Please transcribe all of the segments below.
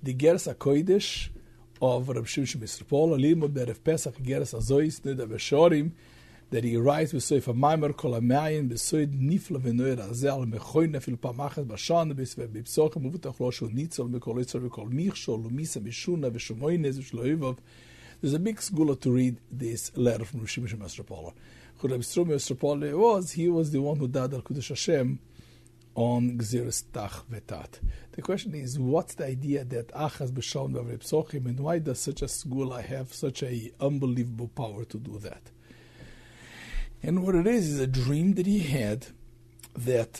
the Geras HaKodesh of Reb Shimshon Misrapol, Limud Berev Pesach, Geras HaZois, Nida Veshorim, that he writes with Soif HaMaimer Kol HaMayim, Besoid Nifla V'Noir Azel, Mechoy Nefil Pamachas, Bashan, B'Psocha, Muvutach Loshu, Nitzol, Mekol Yitzol, Mekol Michshol, Lumisa, Mishuna, Veshomoines, V'Shloivov. There's a big segula to read this letter from Reb Shimshon Misrapol. Reb Shimshon Misrapol he was the one who died al Kudosh Hashem on Gzeres Tach Vetat. The question is, what's the idea that Achaz B'Shalom B'Reb Psochim, and why does such a segula have such a unbelievable power to do that? And what it is a dream that he had that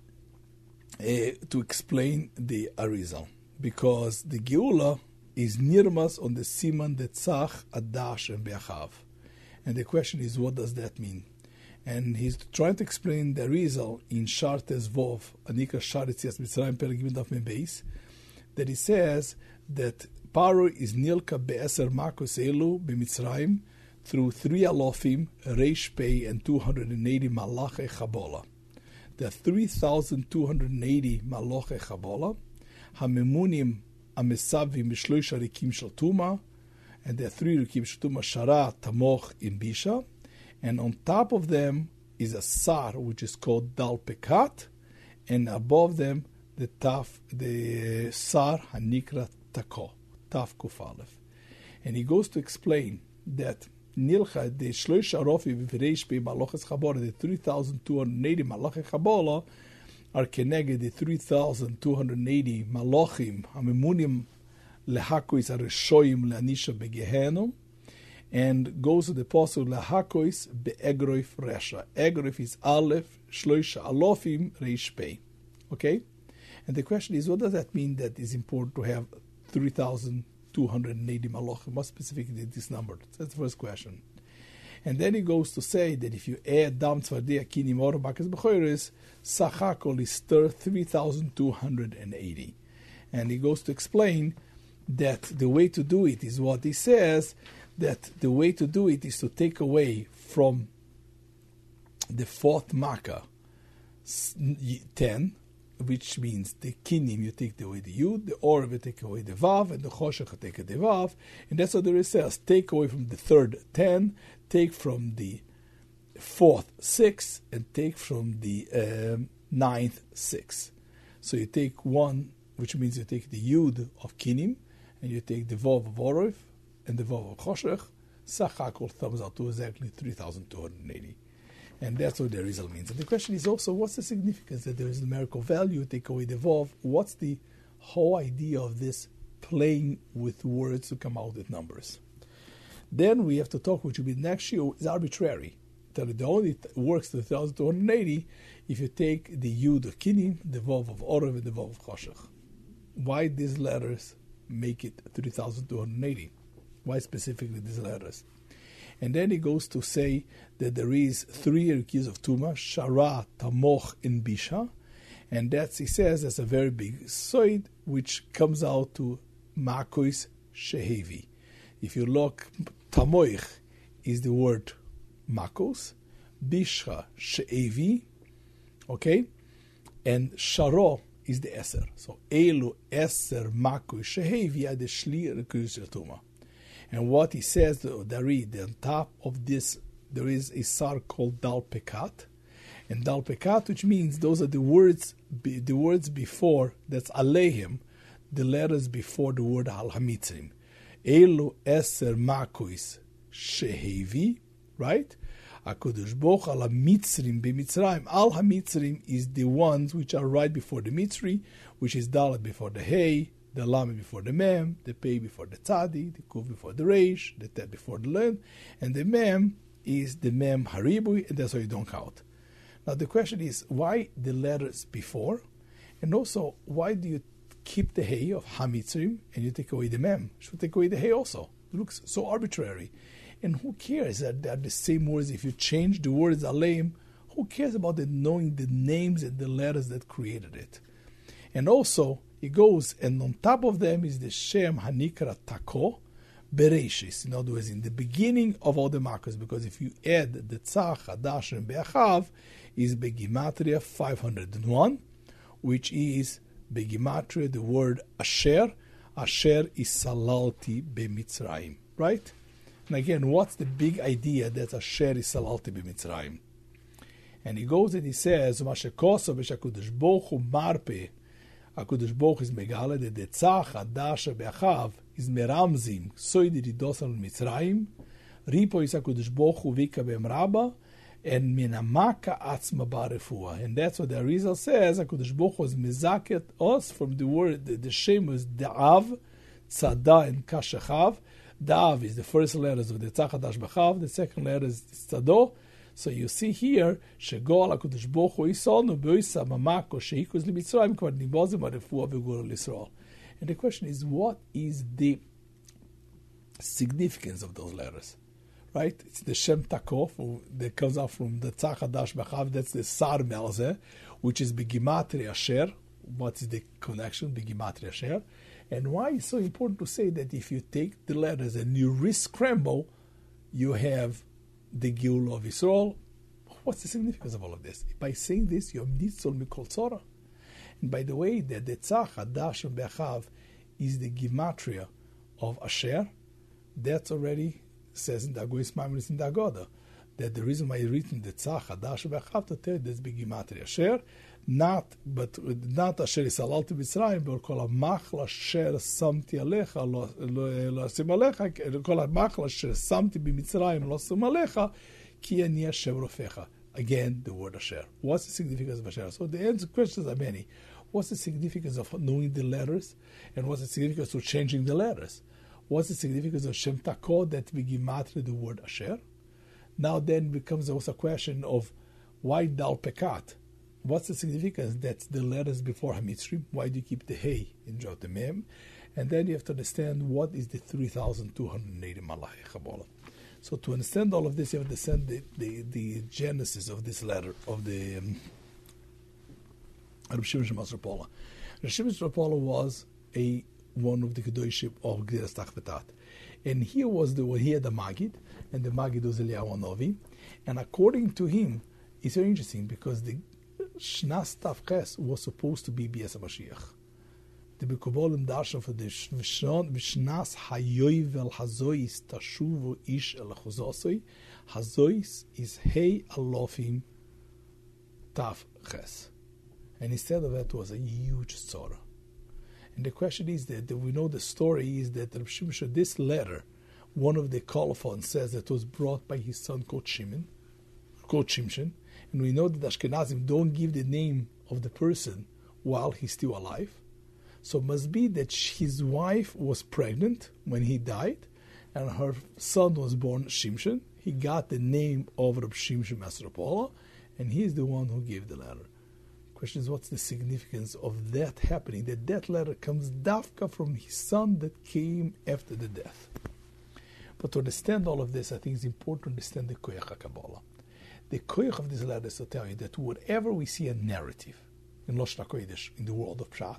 to explain the Arizal, because the Geula is nirmas on the Siman Detzach Adash and Be'achav. And the question is, what does that mean? And he's trying to explain the Arizal in Shartes Vov, Anika Sharetzias Mitzrayim Perek Gimel Daf Mem Beis, that he says that Paro is Nilka Be'eser Makos Elu B'Mitzrayim through 3 alofim, Reish Pei, and 280 Malache Chabola. There are 3,280 Malache Chabola, Hamemunim Amesavim B'Shloisha Rikim Shel Tuma, and there are 3 Rikim Shel Tuma, Shara, Tamoch, in Bisha, and on top of them is a Sar, which is called Dal Pekat, and above them the Sar Hanikra Tako, Taf Kufalef. And he goes to explain that Nilcha, the Shloisha Rofi v'Reish Pei Maloches Chabola, the 3,280 Malache Chabola, are keneged the 3,280 Malochim, Hamemunim Lehakois Areshoim Leanisha Begehenom, and goes to the apostle Lehakois Be'egroif Resha. Egroif is Aleph, Shloisha Alofim, Reish Pei. Okay? And the question is, what does that mean that is important to have 3,280 malachim? What specifically this number? That's the first question. And then he goes to say that if you add Dam Tzvardei Kinim Or Bakas B'Choires, Sachakol is 3,280. And he goes to explain that the way to do it is what he says, that the way to do it is to take away from the 4th Makkah 10, which means the kinim you take away the yud, the or you take away the vav, and the choshech you take the vav, and that's what there is says. Take away from the 3rd 10, take from the 4th 6, and take from the 9th 6. So you take 1, which means you take the yud of kinim, and you take the vav of orif, and the vav of choshech. Sachakol thumbs out to exactly 3,280. And that's what the Arizal means. And the question is also, what's the significance that there is numerical value, take away the vav? What's the whole idea of this playing with words to come out with numbers? Then we have to talk, which will be next year, is arbitrary. That it only works to 3,280 if you take the yud of kinim, the vav of orev, and the vav of choshech. Why these letters make it 3,280? Why specifically these letters? And then he goes to say that there is 3 Rikis of Tuma, Shara, Tamoch, and Bisha. And that's, he says, that's a very big soid, which comes out to Makois Shehevi. If you look, Tamoich is the word Makos, Bisha, Shehevi, okay? And Sharo is the Eser. So, Elu, Eser, Makois Shehevi are the Shli Rikis of Tuma. And what he says, on top of this, there is a sar called Dal Pekat. And Dal Pekat, which means those are the words before, that's Aleihim, the letters before the word Al Hamitzrim. Elu Eser Makois Shehevi, right? HaKadosh Baruch Al Hamitzrim B'Mitzrayim. Al Hamitzrim is the ones which are right before the Mitzri, which is Dalet before the Hey, the Lam before the Mem, the Pei before the Tzadi, the Kuf before the Reish, the Tet before the Len, and the Mem is the Mem Haribui, and that's why you don't count. Now the question is, why the letters before? And also, why do you keep the Hey of Hamitzrim and you take away the Mem? You should take away the Hey also. It looks so arbitrary. And who cares that they're the same words? If you change the words Aleim, who cares about knowing the names and the letters that created it? And also, he goes, and on top of them is the Shem Hanikra Tako Bereshis. In other words, in the beginning of all the markers, because if you add the Tzach, Hadash, and Be'achav, is Begimatria 501, which is Begimatria, the word Asher, Asher isalalti b'Mitzrayim. Right? And again, what's the big idea that Asher isalalti b'Mitzrayim? And he goes and he says, Mashekoso b'shakudosh Baruch Hu marpe, HaKadosh Baruch is megale, the detzach adasha be'achav is meramzim, soidi ridosan Mitzrayim, ripo is HaKadosh Baruch Hu vika be'emraba, and minamaka atzma ba'refua. And that's what the Arizal says, HaKadosh Baruch Hu is mezaket us from the word, the shem is da'av, tzada, and kashachav. Da'av is the first letters of the tzach adash b'chav, the second letter is tzado. So you see here, Shegol HaKadosh Baruch Hu Yisonu B'Oisa Mamako Sheikos LeMitzrayim Kvar Nibozim HaRefua V'Gor L'Yisrael. And the question is, what is the significance of those letters? Right? It's the Shem Takov that comes out from the Tzach Hadash B'Chav. That's the Sar Melzeh, which is B'Gimatria Asher. What is the connection? B'Gimatria Asher. And why it's so important to say that if you take the letters and you re-scramble, you have the Geula of Yisrael. What's the significance of all of this? By saying this, you have Nitzol Mikol Tzora. And by the way, that the Tzach Hadash B'Chav is the Gematria of Asher. That's already says in the Agois Maimonidus in the Agoda, that the reason why he written the Tzach Hadash B'Chav to tell you that's B'Gematria Asher, not Asher Isalalti B'Mitzrayim, but Kol HaMachla Asher Samti Alecha Lo Asim Alecha, Kol HaMachla Asher Samti B'Mitzrayim Lo Asim Alecha, Ki Ani Hashem Rofecha. Again, the word Asher. What's the significance of Asher? So the answer questions are many. What's the significance of knowing the letters? And what's the significance of changing the letters? What's the significance of Shem Takod that we Gematria the word Asher? Now then becomes also a question of why Dal Pekat? What's the significance? That's the letters before Hamitzrim. Why do you keep the Hey in Jot the Mem? And then you have to understand what is the 3,280 Malachi Kabbalah. So to understand all of this, you have to understand the genesis of this letter, of the Reb Shimon Shel Masropola. Reb Shimon Shel Masropola was one of the Kedoshim of Gzeras Tachvetat. And here he had the Magid, and the Magid was Eliyahu Hanavi. And according to him, it's very interesting because the Shnas Tavches was supposed to be Bias HaMashiach. The Bekubolim Darshan for the Shnas Hayoivel Hazois Tashuvu Ish El Chuzosoi. Hazois is Hey Alofim Tavches. And instead of that was a huge tzorah. And the question is that we know the story is that Reb Shimon, this letter, one of the colophons says that it was brought by his son called Shimshon. And we know that Ashkenazim don't give the name of the person while he's still alive. So it must be that his wife was pregnant when he died, and her son was born Shimshon. He got the name of Reb Shimshon Masropola, and he is the one who gave the letter. Question is, what's the significance of that happening? That letter comes dafka from his son that came after the death. But to understand all of this, I think it's important to understand the koyach HaKabbalah. The koyach of this letter is to tell you that whatever we see a narrative in Lashon HaKodesh, in the world of Pshat,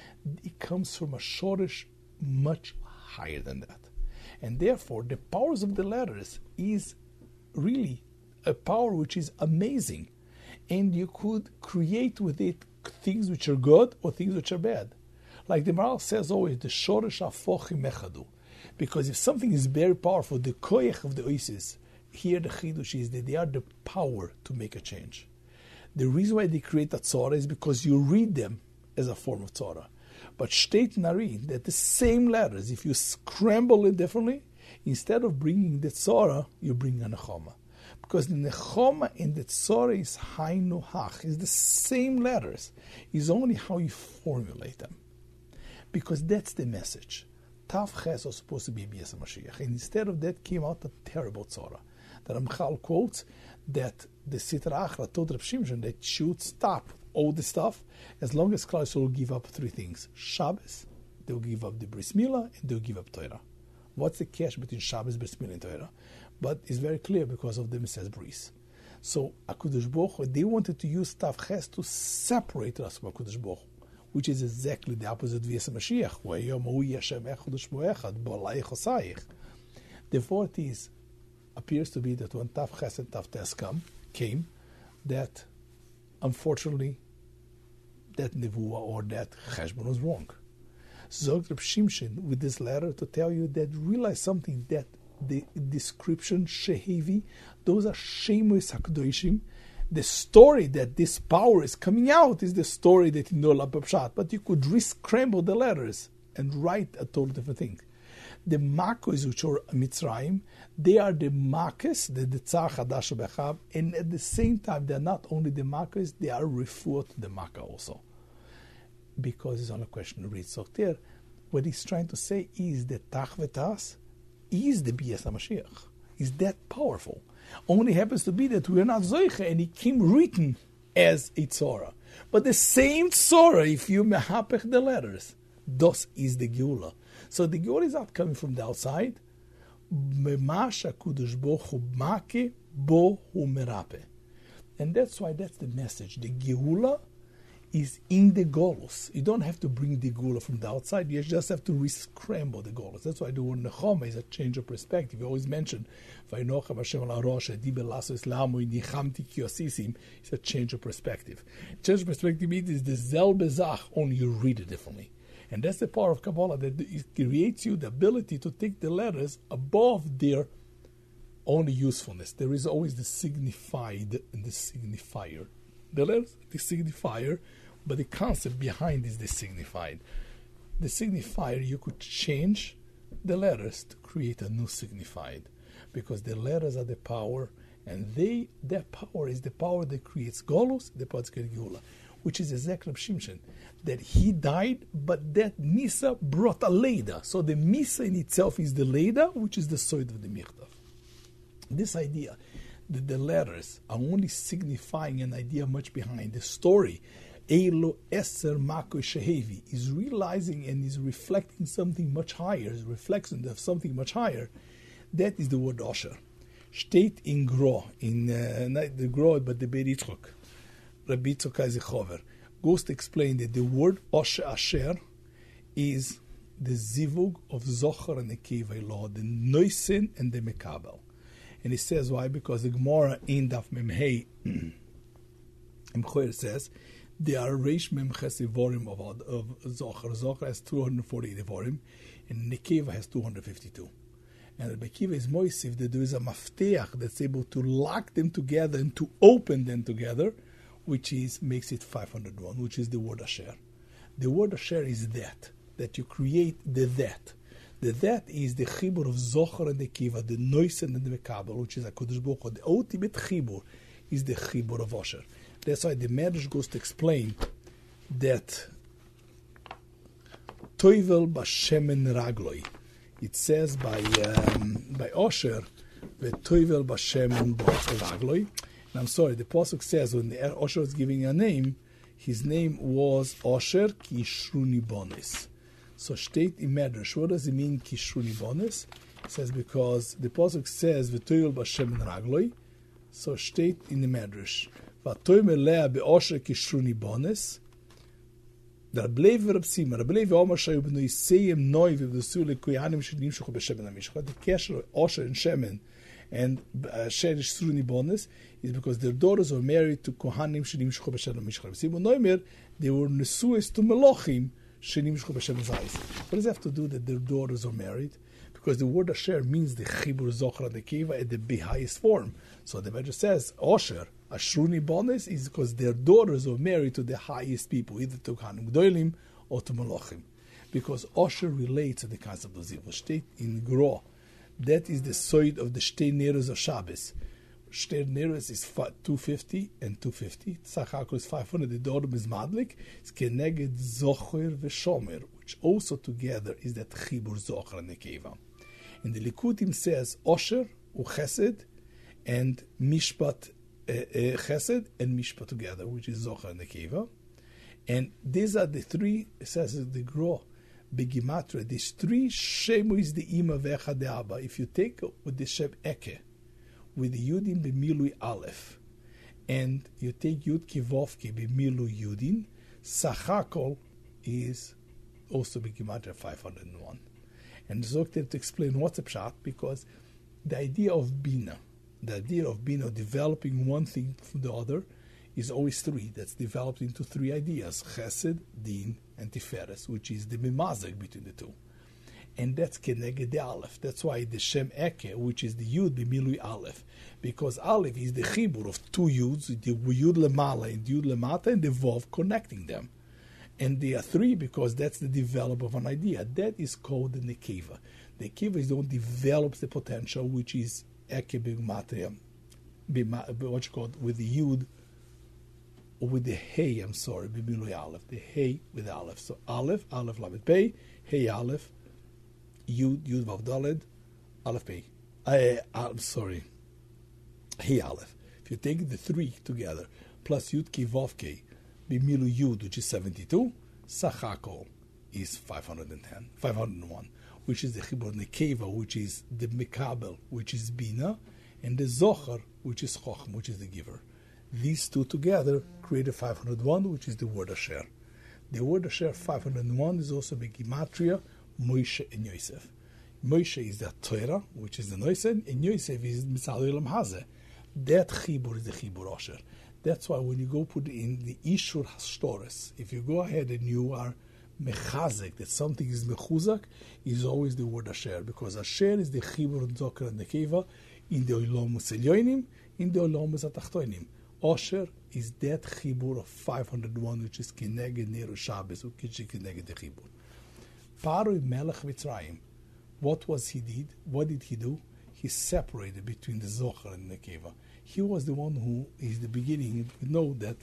it comes from a shoresh much higher than that. And therefore, the powers of the letters is really a power which is amazing. And you could create with it things which are good or things which are bad. Like the Maral says always, the shoresh hafochim echadu. Because if something is very powerful, the koyach of the oasis, here the chidush is that they are the power to make a change. The reason why they create a tzorah is because you read them as a form of tzorah. But shteit nari, that the same letters, if you scramble it differently, instead of bringing the tzorah, you bring a nechama. Because the nechama and the tzorah is hainu hach, is the same letters. It's only how you formulate them. Because that's the message. Tav Ches was supposed to be Bias HaMashiach. And instead of that came out a terrible tzorah. The Ramchal quotes that the Sitra Achra told Reb Shimshon that should stop all the stuff as long as Klal Yisrael will give up three things. Shabbos, they'll give up the Bris Milah, and they'll give up Torah. What's the cash between Shabbos, Bris Milah, and Torah? But it's very clear because of the Mesilas Bris. So HaKadosh Baruch Hu, they wanted to use Tav Ches to separate us from HaKadosh Baruch Hu, which is exactly the opposite of Bias HaMashiach, where Yom Hu Yashem Echad U'Shmo Echad B'Olai Chosayich. The fourth is, appears to be that when Tav Ches and Tav Tes came, that unfortunately that nevuah or that cheshbon was wrong. Zog Reb Shimshon with this letter to tell you that realize something, that the description Shehevi, those are Shemois HaKadoshim. The story that this power is coming out is the story that you know Pshat, but you could re-scramble the letters and write a totally different thing. The Makos, which are Mitzrayim, they are the Makos, the Tzar Chadash Bechav, and at the same time, they are not only the Makos, they are refuot the Makkah also. Because it's not a question of read Sokter. What he's trying to say is that Tach V'Tas is the Bias HaMashiach. Is that powerful. Only happens to be that we are not Zoiche, and it came written as a Tzorah. But the same Tzorah, if you mehapech the letters, dos is the Geula. So the Geula is not coming from the outside. Memasha Kudosh Bo Hu Make Bo Hu Merape. And that's why that's the message. The Geula is in the Golus. You don't have to bring the Geula from the outside. You just have to re-scramble the Golus. That's why the word Nechama is a change of perspective. You always mention, Vayinochem Hashem al Rosh, Dibe Lasso Islamu, Nichamti Kiosisim. It's a change of perspective. Change of perspective means the Zelbe Zach, only you read it differently. And that's the power of Kabbalah, that it creates you the ability to take the letters above their only usefulness. There is always the signified and the signifier. The letters, the signifier, but the concept behind is the signified. The signifier, you could change the letters to create a new signified, because the letters are the power, and that power is the power that creates Golus, the power that creates Geula, which is exactly Reb Shimshon, that he died, but that Misa brought a Leida. So the Misa in itself is the Leida, which is the Soid of the Michtav. This idea that the letters are only signifying an idea much behind the story, Elo Eser Mako Shehevi, is realizing and is reflecting something much higher, is reflection of something much higher. That is the word Osher. Steht in Gro, not the Gro, but the Beir Yitzchok. Rabbi Yitzchok Eisenhower goes to explain that the word Osher Asher is the zivug of Zohar and Nekeva Eloah, the Noisen and the Mekabel. And he says why? Because the Gemara in Daf Memhei says there are Reish Mem Ches Evorim of Zohar. Zohar has 248 Evorim, and Nekeva has 252. And the Bekiva is moisiv that there is a mafteach that's able to lock them together and to open them together, which makes it 501, which is the word Asher. The word Asher is that you create the that. The that is the chibur of Zohar and the Kiva, the Noisen and the Mekabel, which is a Kodesh Baruch Hu. The ultimate chibur is the chibur of Asher. That's why the Medrash goes to explain that Toivel Bashemen Ragloi. It says by Asher, Toivel Bashemen Ragloi. And I'm sorry, the pasuk says when Asher was giving a name, his name was Asher Kishruni Bonis. So state in Medrash, what does it mean Kishruni Bonis? It says because the pasuk says V'toyel b'Shem Ragloi. So state in the Medrash V'toyel Lea be'Asher Kishruni Bonis. The Rabbi Sima, Rabbi Omar Shayu b'noi Seyem Noi v'v'su le'koyanim shenimshuchu b'Shem Amishcha. The kesher of Asher and Shemen and Asher Kishruni Bonis is because their daughters were married to Kohanim shenimshuchu b'Shem Amishcha. Simu Noimer, they were nesues to Melochim. What does it have to do that their daughters are married? Because the word Asher means the Chibur Zohar and the Kiva at the highest form. So the Medrash says, Asher, Ashruni Bonis, is because their daughters are married to the highest people, either to Kohanim Gdolim or to Malachim. Because Asher relates to the concept of Zivul. State in Gro, that is the soid of the Shtei Neros of Shabbos. Shtei Neros is 250 and 250. Tzachakol is 500. The Dorim is Madlik. It's Keneged Zocher v'Shomer, which also together is that Chibur Zocher and Nekeva. And the Likutim says Osher u'Chesed and Mishpat Chesed and Mishpat together, which is Zocher and Nekeva. And these are the three, it says the Gro, Begimatra, these three Shemu is the Ima Vecha de Abba. If you take with the Shem Eke, with the Yudin b'milui Aleph, and you take Yud Kivovke b'milui Yudin, Sachakol is also b'gimatria 501. And Zokter to explain what's a pshat, because the idea of Bina, developing one thing from the other, is always three. That's developed into three ideas: Chesed, Din, and Tiferes, which is the mimazek between the two. And that's Keneged the Aleph. That's why the Shem Eke, which is the Yud b'milui Aleph, because Aleph is the chibur of two Yuds, the Yud lemala and Yud lemata, and the Vav connecting them. And they are three because that's the development of an idea. That is called the Nekeva. The Nekeva is the one who develops the potential, which is Eke b'matria, what you call it, with the Yud, or with the Hey, b'milui Aleph, the Hey with Aleph. So Aleph, Lamed Pei, Hey Aleph, Yud Vav Daled, Aleph Pei. I'm sorry, Hey Aleph. If you take the three together, plus Yud Ki Vav Ki, Bimilu Yud, which is 72, Sachakol is 501, which is the Chibur Nekeva, which is the Mekabel, which is Bina, and the Zohar, which is Chochm, which is the giver. These two together create a 501, which is the word Asher. The word Asher 501 is also Begimatria, Moshe and Yosef. Moshe is the Torah, which is the Noisen, and Yosef is Mitzal Olam Hazeh. That Chibur is the Chibur Asher. That's why when you go put in the Ishur Hastores, if you go ahead and you are Mechazek, that something is Mechuzak, is always the word Asher, because Asher is the Chibur and Zokar and Nekeva in the Olam Elyonim, in the Olam Atachtonim. Asher is that Chibur of 501, which is Keneged Neru Shabbos, which is Keneged the Chibur. Paroi Melech Mitzrayim, what was he did? What did he do? He separated between the Zohar and the Nekeva. He was the one who is the beginning. You know that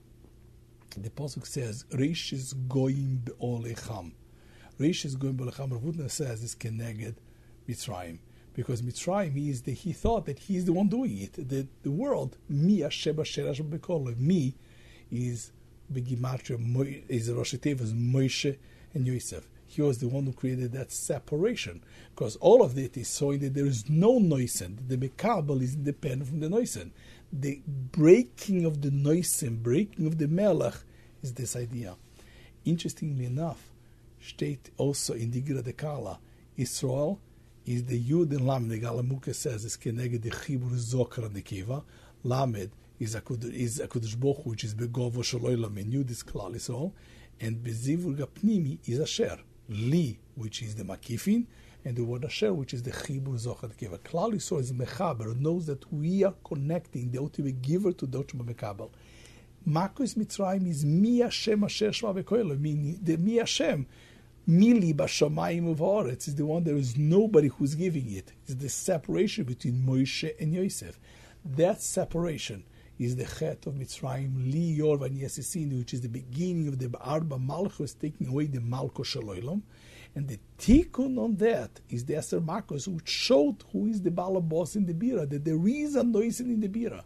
the pasuk says, "Reish is goyim be'olecham." Reish is goyim be'olecham. Rav Hutner says it's Keneged Mitzrayim, because Mitzrayim he thought that he is the one doing it. The world, mi Hashem asher b'kol, me is begimatria, is Rosh Tevas Moshe and Yosef. He was the one who created that separation, because all of it is showing that there is no noisen. The Mekabel is independent from the noisen. The breaking of the noisen, breaking of the melech, is this idea. Interestingly enough, state also in the Gira de Kala, Israel is the Yud and Lamed. The Galamuka says is Keneged the Chibur Zokar and the Kiva. Lamed is Akudosh Baruch Hu, which is Begovo Shaloilam, and Yud is Klal Yisrael, and Bezivur Gapnimi is Asher. Li, which is the Makifin, and the word Asher, which is the Chibur Zochar Keva. Klal Yisrael is Mechaber, knows that we are connecting the ultimate giver to the ultimate Mekabel. Makos Mitzrayim is Mi Hashem Asher Shema Bekoelo, meaning the Mi Hashem, Mili Bashamayim of Haaretz, is the one there is nobody who's giving it. It's the separation between Moshe and Yosef. That separation is the Chet of Mitzrayim, Li Yor Vani Yasisini, which is the beginning of the Arba Malchus, taking away the Malchus Shaloilam. And the Tikkun on that is the Esther Makos, which showed who is the Bala boss in the Bira, that there is a noise in the Bira.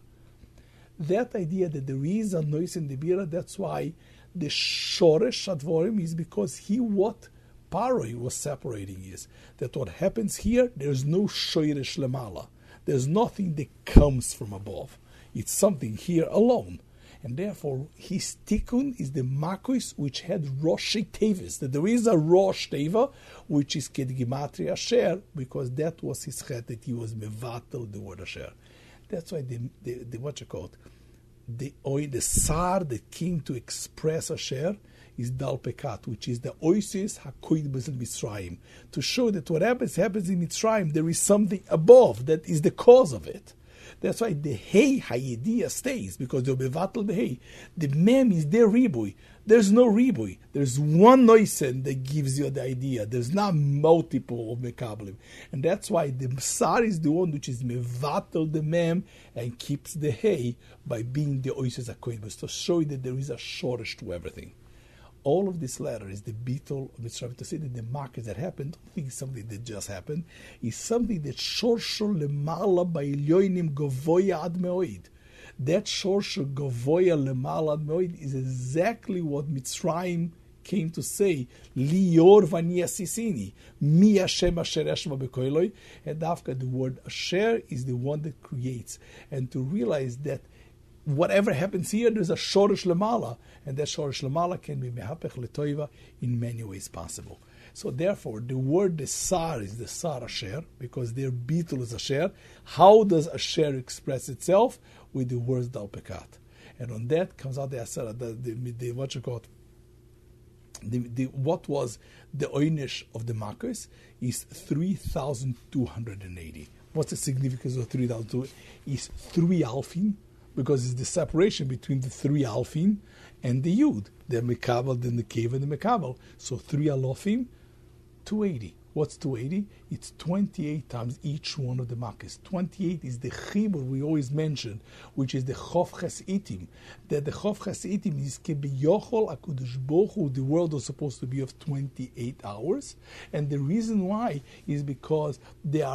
That idea that there is a noise in the Bira, that's why the Shoresh Advorim is because what Paroi was separating is that what happens here, there's no Shoresh Lemala. There's nothing that comes from above. It's something here alone. And therefore, his tikkun is the makos, which had Rosh Tevis. That there is a Rosh Teva, which is Kedgimatria Asher, because that was his chet, that he was mevatel the word Asher. That's why the what you call it, the sar that came to express Asher is Dal Pekat, which is the Oisis HaKoid B'Zil Mitzrayim, to show that what happens in Mitzrayim, there is something above that is the cause of it. That's why the Hey Hayediya stays, because they'll be vatal the Hey. The Mem is their Ribui. There's no Ribui. There's one Noisen that gives you the idea. There's not multiple of Mekablim. And that's why the Sar is the one which is Mevatel the Mem and keeps the Hey by being the Oises HaKoid, to show you that there is a shortage to everything. All of this letter is the beetle of Mitzrayim, to say that the markers that happened, don't think it's something that just happened, is something that Shorsho Lemala by Ilyoinim Govoya Ad Meoid. That Shorsho Govoya Lemala Ad Meoid is exactly what Mitzrayim came to say, Lior Vani Asisini, Mi Hashem Asher Eshma Bekoiloi, and after the word Asher is the one that creates. And to realize that whatever happens here, there's a Shoresh Lemala, and that Shoresh Lemala can be Mehapech Letoiva in many ways possible. So therefore, the word the Sar is the Sar Asher, because their beetle is Asher. How does Asher express itself? With the words Dal Pekat. And on that comes out the Asara, the what you call it, what was the oynish of the Makos is 3,280. What's the significance of 3,280? Is 3 alfin, because it's the separation between the 3 alfin and the Yud, the Mekabel, the Nekev, and the Mekabel. So 3 alofim, 280. What's 280? It's 28 times each one of the Makos. 28 is the chibur we always mention, which is the chof ches itim. That the chof ches itim is kebiyochol HaKadosh Baruch Hu, the world was supposed to be of 28 hours. And the reason why is because they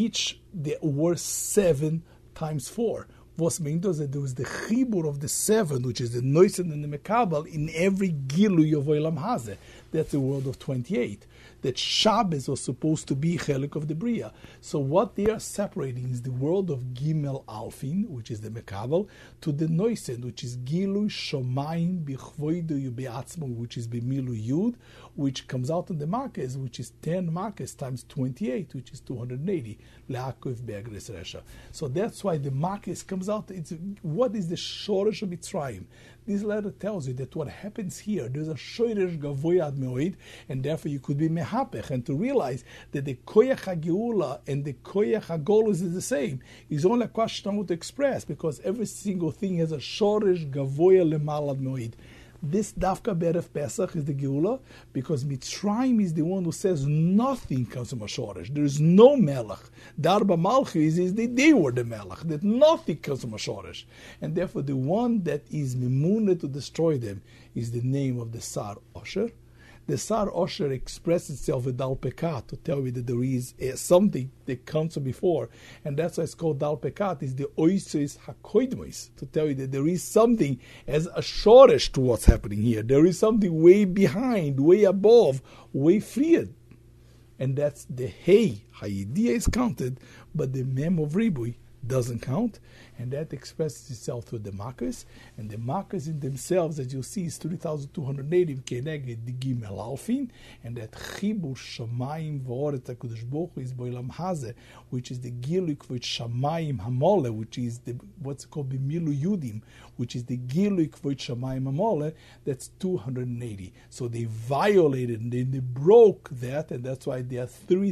were 7 times 4. Was meant was that there was the chibur of the 7, which is the Noisen and the Mekabel, in every gilui of Olam Hazeh. That's the world of 28. That Shabbos was supposed to be chelik of the Bria. So what they are separating is the world of Gimel Alfin, which is the Mekabel, to the Noisen, which is Gilui Shomayim Bichvoidu Be'atzmo, which is Bemilu Yud, which comes out in the Makos, which is 10 Makos times 28, which is 280. Le'akov Be'agres Resha. So that's why the Makos comes out. It's what is the Shoresh of Mitzrayim? This letter tells you that what happens here, there's a shoresh gavoy ad meoid, and therefore you could be mehapech, and to realize that the koyach hageula and the koyach hagolus is the same, is only a question to express, because every single thing has a shoresh gavoy lemal ad meoid. This Dafka Berev Pesach is the Geula, because Mitzrayim is the one who says nothing comes from a Shoresh. There is no Melech. Darba Malchi is that they were the Melech, that nothing comes from a Shoresh. And therefore the one that is Mimuna to destroy them is the name of the Sar Osher. The Sar Osher expresses itself with Dal Pekat to tell you that there is something that comes from before, and that's why it's called Dal Pekat, is the Oisos HaKoidmois, to tell you that there is something as a shoresh to what's happening here. There is something way behind, way above, way freed. And that's the Hey, Hayidia is counted, but the Mem of Ribui doesn't count, and that expresses itself through the Makos, and the Makos in themselves, as you see, is 3,280 keneged the Gimel Alfin, and that Chibur Shamayim V'oretz HaKadosh Baruch Hu is Boilam Hazeh, which is the Giluk with Shamayim Hamole, which is the what's called Bimilu Yudim, which is the Giluk with Shamayim Hamole. That's 280. So they violated and they broke that, and that's why they are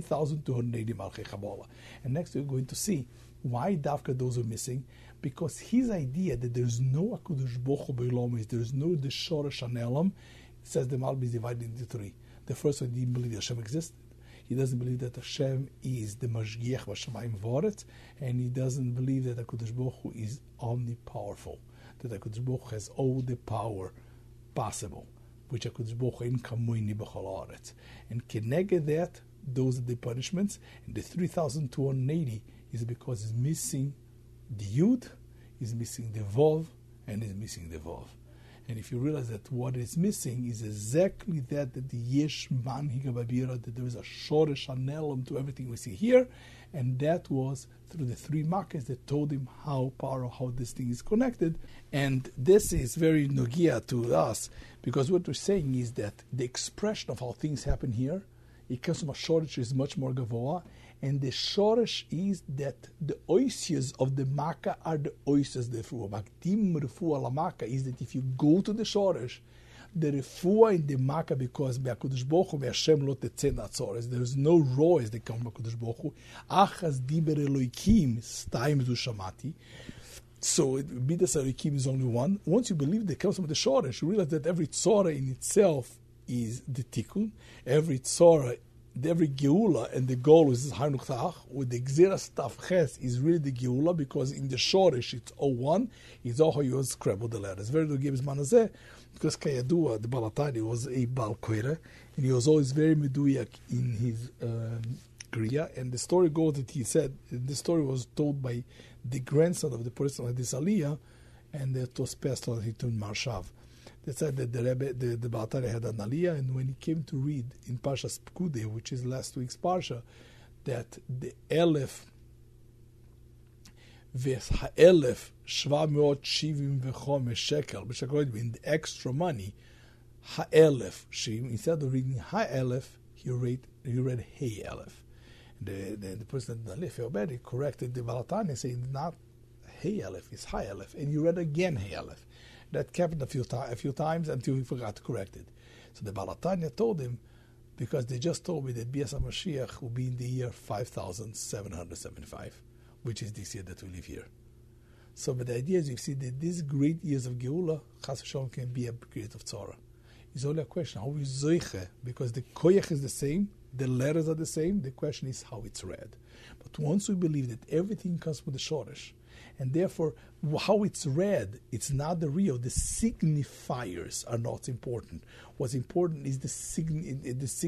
3,280 Malchei Kabbalah. And next we're going to see why Dafka those are missing, because his idea that there's no HaKadosh Baruch Hu B'Olam, there's no the Shoresh Hanelam, says the Malbi is divided into 3. The first one, he didn't believe that Hashem existed. He doesn't believe that Hashem is the Mashgiach V'Shamayim V'Oretz, and he doesn't believe that HaKadosh Baruch Hu is omnipowerful, that HaKadosh Baruch Hu has all the power possible, which HaKadosh Baruch Hu in Kamoini B'Chol Haaretz. And keneged that, those are the punishments, and the 3,280 is because it's missing the Yud, is missing the Vov, and is missing the Vov. And if you realize that what is missing is exactly that the Yesh Man Higababira, that there is a Shoresh Hanelam to everything we see here, and that was through the 3 Makos that told him how this thing is connected. And this is very nogia to us, because what we're saying is that the expression of how things happen here, it comes from a Shoresh is much more Gavoa, and the Shoresh is that the oisias of the Makkah are the oisias the Refuah. Makdim Refuah la Makkah is that if you go to the Shoresh, the Refuah in the Makkah, because Be'akadosh Baruch Hu Be'Hashem lo tetzeh natzores, there is no roes that come from Be'akadosh Baruch Hu. Achas diber Eloikim staim zu shamati. So Midas Eloikim is only one. Once you believe that comes from the Shoresh, you realize that every tzorah in itself is the tikkun. Every geula and the goal is Hanuch Ta'ach, with the Gzira Stav Ches is really the geula, because in the Shoresh it's 01, it's all how you scrabble the letters. Very good Gibbs Manazeh, because Kayadua, the Balatani, was a Bal Koire, and he was always very meduyak in his Kriya. And the story goes that he said, the story was told by the grandson of the person like this Aliyah, and it was passed on to Marshav. They said that the Rebbe, the Balatari had an aliyah, and when he came to read in Parshas Pekudei, which is last week's Parsha, that the Elef V'Ha'elef Shvameot Shivim V'Chomesh Shekel, in the extra money, Ha'elef Shivim, instead of reading Ha'elef, he read Hey Elef. The person that Alef Obedi corrected the Balatani, saying not Hey Elef, it's Ha'elef, and you read again Hey Elef. That happened a few times until he forgot to correct it. So the Baal HaTanya told him, because they just told me that Bias HaMashiach will be in the year 5775, which is this year that we live here. So, but the idea is, you see that these great years of Geula, Chas v'Shalom, can be a great of Tzara. It's only a question, how we zoiche, because the koyach is the same, the letters are the same, the question is how it's read. But once we believe that everything comes from the Shoresh, and therefore how it's read, it's not the real, the signifiers are not important. What's important is the signified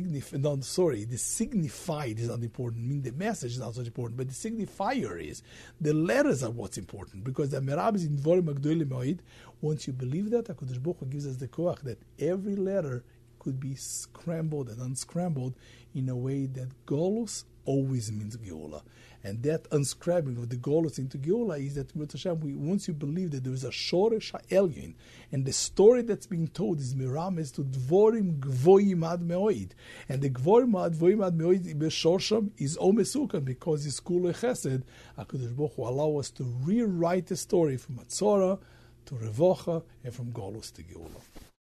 is not important, I mean the message is not so important, but the signifier is, the letters are what's important, because the Merab is in Dvorim HaGdolim Moed. Once you believe that, HaKadosh Baruch Hu gives us the koach that every letter could be scrambled and unscrambled in a way that Golus always means Geula. And that unscrambling of the Golus into Geula is that, once you believe that there is a Shoresh HaElyon, and the story that's being told is Mirames to Dvorim Gvoim Ad Meoid, and the Gvorim Ad Gvoim Ad Meoid B'Shorsham is Omesukan, because it's Kule Chesed. HaKadosh Baruch Hu allow us to rewrite the story from Matzora to Revocha and from Golus to Geula.